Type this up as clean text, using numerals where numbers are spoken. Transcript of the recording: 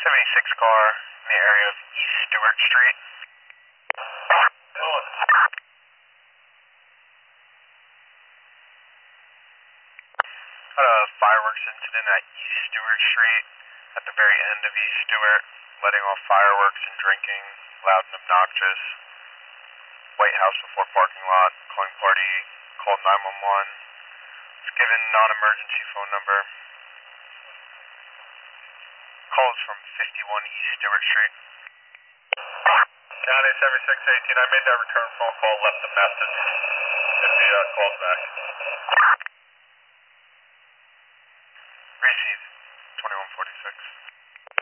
76 car in the area of East Stewart Street. Had a fireworks incident at East Stewart Street at the very end of East Stewart, letting off fireworks and drinking, loud and obnoxious. White House before parking lot, calling party, called 911. Was given non-emergency phone number. Calls from 51 East Stewart Street. County 7618, I made that return phone call, left a message. If he calls back. Received, 2146.